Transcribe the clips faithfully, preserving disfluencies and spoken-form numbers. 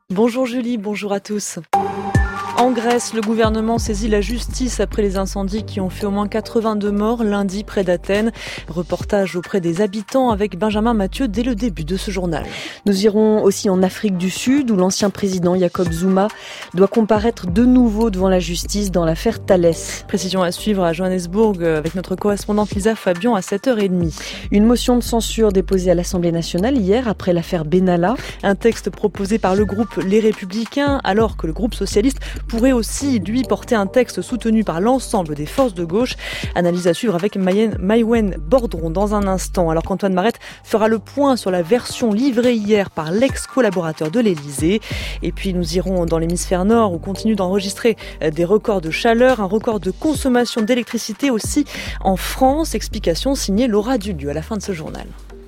Bonjour Julie, bonjour à tous. En Grèce, le gouvernement saisit la justice après les incendies qui ont fait au moins quatre-vingt-deux morts lundi près d'Athènes. Reportage auprès des habitants avec Benjamin Mathieu dès le début de ce journal. Nous irons aussi en Afrique du Sud où l'ancien président Jacob Zuma doit comparaître de nouveau devant la justice dans l'affaire Thalès. Précision à suivre à Johannesburg avec notre correspondante Lisa Fabian à sept heures trente. Une motion de censure déposée à l'Assemblée nationale hier après l'affaire Benalla. Un texte proposé par le groupe Les Républicains alors que le groupe socialiste pourrait aussi, lui, porter un texte soutenu par l'ensemble des forces de gauche. Analyse à suivre avec Maïwen Bordron dans un instant, alors qu'Antoine Marette fera le point sur la version livrée hier par l'ex-collaborateur de l'Élysée. Et puis nous irons dans l'hémisphère nord où continue d'enregistrer des records de chaleur, un record de consommation d'électricité aussi en France. Explication signée Laura Dulieu à la fin de ce journal.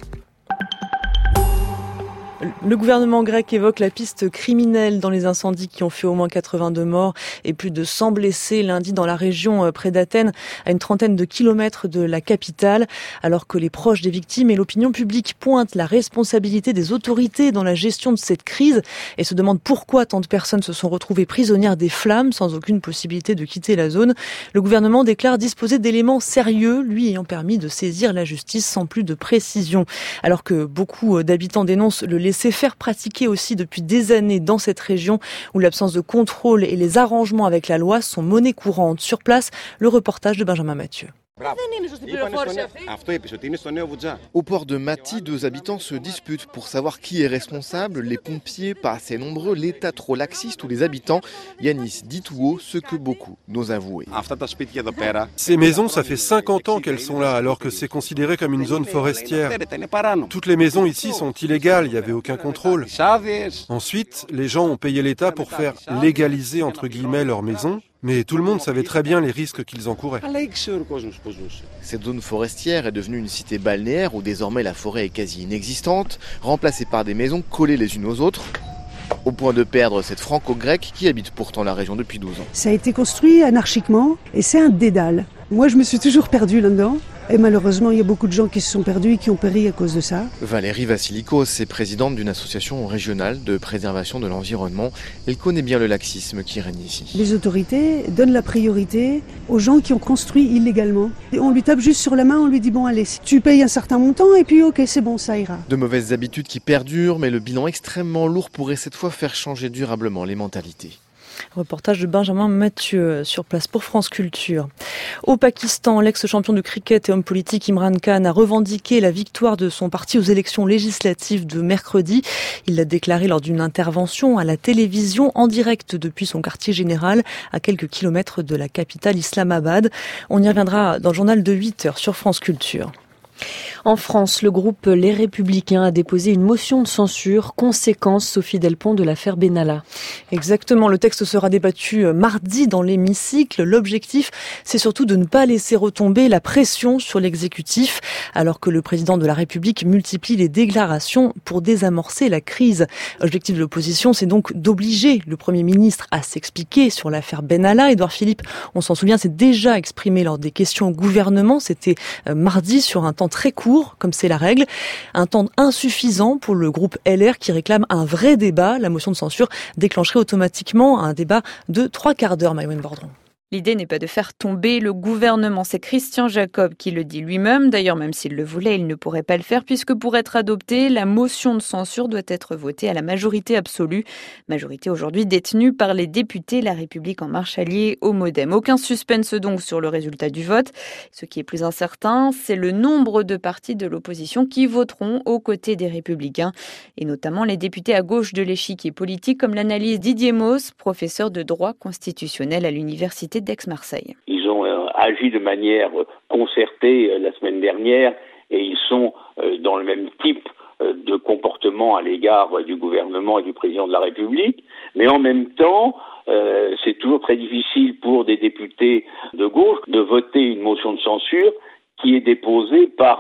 Le gouvernement grec évoque la piste criminelle dans les incendies qui ont fait au moins quatre-vingt-deux morts et plus de cent blessés lundi dans la région près d'Athènes, à une trentaine de kilomètres de la capitale, alors que les proches des victimes et l'opinion publique pointent la responsabilité des autorités dans la gestion de cette crise et se demandent pourquoi tant de personnes se sont retrouvées prisonnières des flammes sans aucune possibilité de quitter la zone. Le gouvernement déclare disposer d'éléments sérieux, lui ayant permis de saisir la justice sans plus de précision. Alors que beaucoup d'habitants dénoncent le laisser faire pratiquer aussi depuis des années dans cette région où l'absence de contrôle et les arrangements avec la loi sont monnaie courante. Sur place, le reportage de Benjamin Mathieu. Au port de Mati, deux habitants se disputent pour savoir qui est responsable, les pompiers pas assez nombreux, l'État trop laxiste ou les habitants. Yanis dit tout haut ce que beaucoup n'osent avouer. Ces maisons, ça fait cinquante ans qu'elles sont là, alors que c'est considéré comme une zone forestière. Toutes les maisons ici sont illégales, il n'y avait aucun contrôle. Ensuite, les gens ont payé l'État pour faire légaliser entre guillemets leurs maisons. Mais tout le monde savait très bien les risques qu'ils encouraient. Cette zone forestière est devenue une cité balnéaire où désormais la forêt est quasi inexistante, remplacée par des maisons collées les unes aux autres, au point de perdre cette franco-grecque qui habite pourtant la région depuis douze ans. Ça a été construit anarchiquement et c'est un dédale. Moi je me suis toujours perdue là-dedans. Et malheureusement, il y a beaucoup de gens qui se sont perdus et qui ont péri à cause de ça. Valérie Vassilikos est présidente d'une association régionale de préservation de l'environnement. Elle connaît bien le laxisme qui règne ici. Les autorités donnent la priorité aux gens qui ont construit illégalement. Et on lui tape juste sur la main, on lui dit bon allez, tu payes un certain montant et puis ok c'est bon, ça ira. De mauvaises habitudes qui perdurent, mais le bilan extrêmement lourd pourrait cette fois faire changer durablement les mentalités. Reportage de Benjamin Mathieu sur place pour France Culture. Au Pakistan, l'ex-champion de cricket et homme politique Imran Khan a revendiqué la victoire de son parti aux élections législatives de mercredi. Il l'a déclaré lors d'une intervention à la télévision en direct depuis son quartier général à quelques kilomètres de la capitale Islamabad. On y reviendra dans le journal de huit heures sur France Culture. En France, le groupe Les Républicains a déposé une motion de censure, conséquence, Sophie Delpont, de l'affaire Benalla. Exactement, le texte sera débattu mardi dans l'hémicycle. L'objectif, c'est surtout de ne pas laisser retomber la pression sur l'exécutif, alors que le président de la République multiplie les déclarations pour désamorcer la crise. L'objectif de l'opposition, c'est donc d'obliger le Premier ministre à s'expliquer sur l'affaire Benalla. Édouard Philippe, on s'en souvient, s'est déjà exprimé lors des questions au gouvernement. C'était mardi sur un temps très court, comme c'est la règle. Un temps insuffisant pour le groupe L R qui réclame un vrai débat. La motion de censure déclencherait automatiquement un débat de trois quarts d'heure, Maïwen Bordron. L'idée n'est pas de faire tomber le gouvernement, c'est Christian Jacob qui le dit lui-même. D'ailleurs, même s'il le voulait, il ne pourrait pas le faire puisque pour être adoptée, la motion de censure doit être votée à la majorité absolue. Majorité aujourd'hui détenue par les députés La République En Marche alliés au Modem. Aucun suspense donc sur le résultat du vote. Ce qui est plus incertain, c'est le nombre de partis de l'opposition qui voteront aux côtés des Républicains. Et notamment les députés à gauche de l'échiquier politique comme l'analyse Didier Mauss, professeur de droit constitutionnel à l'université d'Aix-Marseille. Ils ont euh, agi de manière concertée euh, la semaine dernière et ils sont euh, dans le même type euh, de comportement à l'égard euh, du gouvernement et du président de la République. Mais en même temps, euh, c'est toujours très difficile pour des députés de gauche de voter une motion de censure qui est déposée par euh,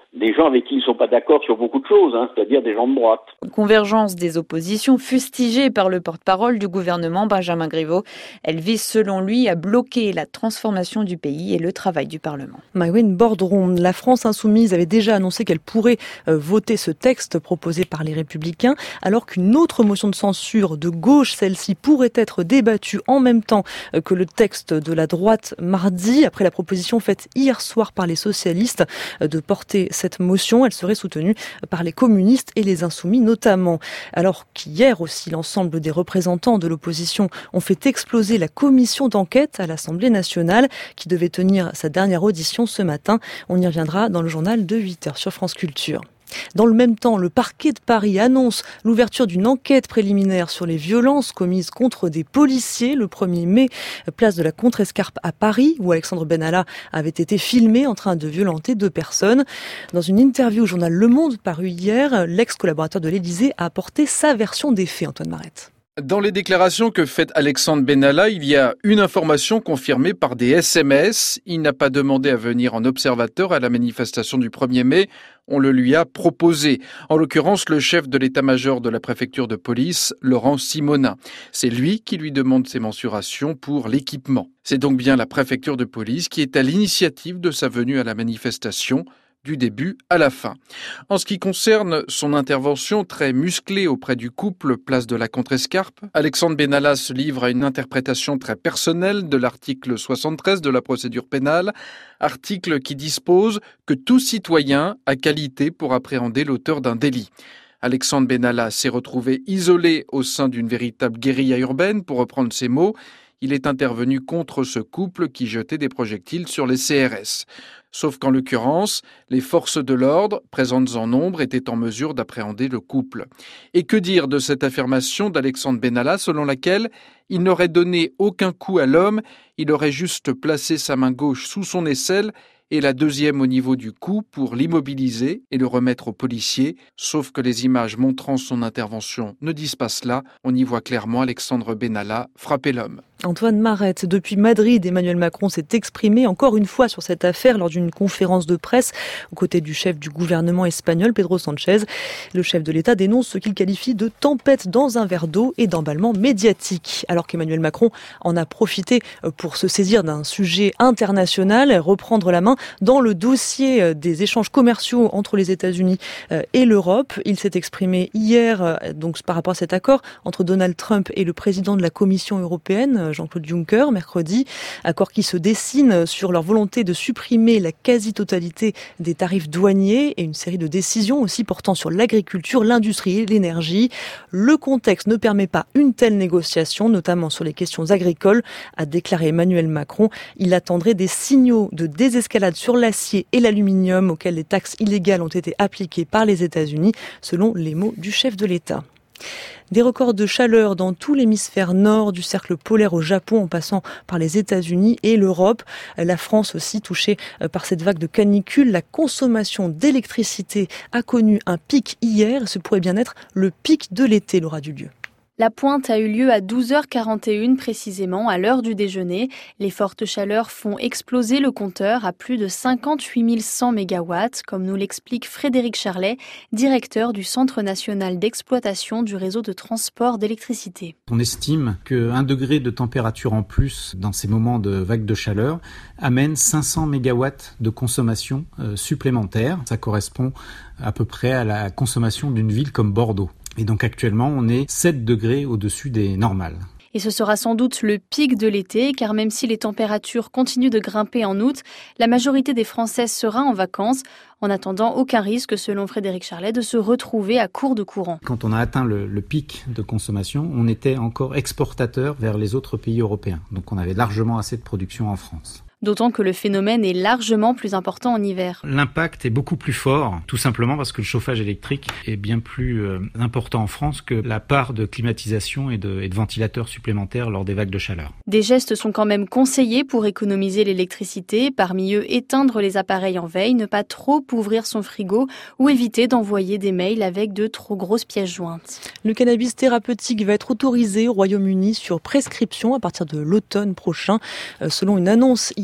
des gens avec qui ils ne sont pas d'accord sur beaucoup de choses, hein, c'est-à-dire des gens de droite. Convergence des oppositions fustigée par le porte-parole du gouvernement, Benjamin Griveaux. Elle vise selon lui à bloquer la transformation du pays et le travail du Parlement. Maïwenn Bordron, la France insoumise avait déjà annoncé qu'elle pourrait euh, voter ce texte proposé par les Républicains, alors qu'une autre motion de censure de gauche, celle-ci, pourrait être débattue en même temps euh, que le texte de la droite mardi, après la proposition faite hier soir par les socialistes euh, de porter cette motion. Elle serait soutenue par les communistes et les insoumis notamment. Alors qu'hier aussi, l'ensemble des représentants de l'opposition ont fait exploser la commission d'enquête à l'Assemblée nationale qui devait tenir sa dernière audition ce matin. On y reviendra dans le journal de huit heures sur France Culture. Dans le même temps, le parquet de Paris annonce l'ouverture d'une enquête préliminaire sur les violences commises contre des policiers le premier mai, place de la Contrescarpe à Paris, où Alexandre Benalla avait été filmé en train de violenter deux personnes. Dans une interview au journal Le Monde paru hier, l'ex-collaborateur de l'Élysée a apporté sa version des faits, Antoine Marette. Dans les déclarations que fait Alexandre Benalla, il y a une information confirmée par des S M S. Il n'a pas demandé à venir en observateur à la manifestation du premier mai. On le lui a proposé. En l'occurrence, le chef de l'état-major de la préfecture de police, Laurent Simonin. C'est lui qui lui demande ses mensurations pour l'équipement. C'est donc bien la préfecture de police qui est à l'initiative de sa venue à la manifestation, du début à la fin. En ce qui concerne son intervention très musclée auprès du couple place de la Contrescarpe, Alexandre Benalla se livre à une interprétation très personnelle de l'article soixante-treize de la procédure pénale, article qui dispose que tout citoyen a qualité pour appréhender l'auteur d'un délit. Alexandre Benalla s'est retrouvé isolé au sein d'une véritable guérilla urbaine, pour reprendre ses mots. Il est intervenu contre ce couple qui jetait des projectiles sur les C R S. Sauf qu'en l'occurrence, les forces de l'ordre, présentes en nombre, étaient en mesure d'appréhender le couple. Et que dire de cette affirmation d'Alexandre Benalla selon laquelle il n'aurait donné aucun coup à l'homme, il aurait juste placé sa main gauche sous son aisselle et la deuxième au niveau du cou pour l'immobiliser et le remettre aux policiers. Sauf que les images montrant son intervention ne disent pas cela. On y voit clairement Alexandre Benalla frapper l'homme. Antoine Marette, depuis Madrid, Emmanuel Macron s'est exprimé encore une fois sur cette affaire lors d'une conférence de presse aux côtés du chef du gouvernement espagnol, Pedro Sánchez. Le chef de l'État dénonce ce qu'il qualifie de tempête dans un verre d'eau et d'emballement médiatique. Alors qu'Emmanuel Macron en a profité pour se saisir d'un sujet international, reprendre la main dans le dossier des échanges commerciaux entre les États-Unis et l'Europe. Il s'est exprimé hier donc par rapport à cet accord entre Donald Trump et le président de la Commission européenne, Jean-Claude Juncker, mercredi. Accord qui se dessine sur leur volonté de supprimer la quasi-totalité des tarifs douaniers et une série de décisions aussi portant sur l'agriculture, l'industrie et l'énergie. Le contexte ne permet pas une telle négociation, notamment sur les questions agricoles, a déclaré Emmanuel Macron. Il attendrait des signaux de désescalade sur l'acier et l'aluminium auxquels les taxes illégales ont été appliquées par les États-Unis, selon les mots du chef de l'État. Des records de chaleur dans tout l'hémisphère nord, du cercle polaire au Japon en passant par les États-Unis et l'Europe. La France aussi touchée par cette vague de canicule. La consommation d'électricité a connu un pic hier. Ce pourrait bien être le pic de l'été, Laura Dulieu. La pointe a eu lieu à douze heures quarante et une précisément, à l'heure du déjeuner. Les fortes chaleurs font exploser le compteur à plus de cinquante-huit mille cent mégawatts, comme nous l'explique Frédéric Charlet, directeur du Centre national d'exploitation du réseau de transport d'électricité. On estime qu'un degré de température en plus dans ces moments de vague de chaleur amène cinq cents mégawatts de consommation euh, supplémentaire. Ça correspond à peu près à la consommation d'une ville comme Bordeaux. Et donc actuellement, on est sept degrés au-dessus des normales. Et ce sera sans doute le pic de l'été, car même si les températures continuent de grimper en août, la majorité des Français sera en vacances. En attendant, aucun risque, selon Frédéric Charlet, de se retrouver à court de courant. Quand on a atteint le, le pic de consommation, on était encore exportateur vers les autres pays européens. Donc on avait largement assez de production en France. D'autant que le phénomène est largement plus important en hiver. L'impact est beaucoup plus fort, tout simplement parce que le chauffage électrique est bien plus euh, important en France que la part de climatisation et de, et de ventilateurs supplémentaires lors des vagues de chaleur. Des gestes sont quand même conseillés pour économiser l'électricité. Parmi eux, éteindre les appareils en veille, ne pas trop ouvrir son frigo ou éviter d'envoyer des mails avec de trop grosses pièces jointes. Le cannabis thérapeutique va être autorisé au Royaume-Uni sur prescription à partir de l'automne prochain, selon une annonce hier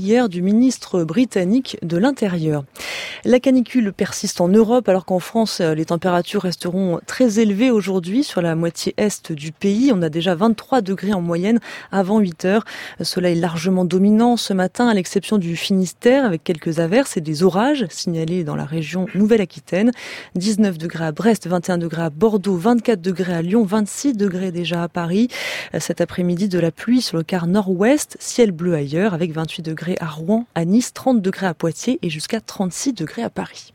hier du ministre britannique de l'Intérieur. La canicule persiste en Europe alors qu'en France, les températures resteront très élevées aujourd'hui sur la moitié est du pays. On a déjà vingt-trois degrés en moyenne avant huit heures. Soleil largement dominant ce matin à l'exception du Finistère avec quelques averses et des orages signalés dans la région Nouvelle-Aquitaine. dix-neuf degrés à Brest, vingt et un degrés à Bordeaux, vingt-quatre degrés à Lyon, vingt-six degrés déjà à Paris. Cet après-midi, de la pluie sur le quart nord-ouest, ciel bleu ailleurs avec vingt-huit degrés à Rouen, à Nice, trente degrés à Poitiers et jusqu'à trente-six degrés à Paris.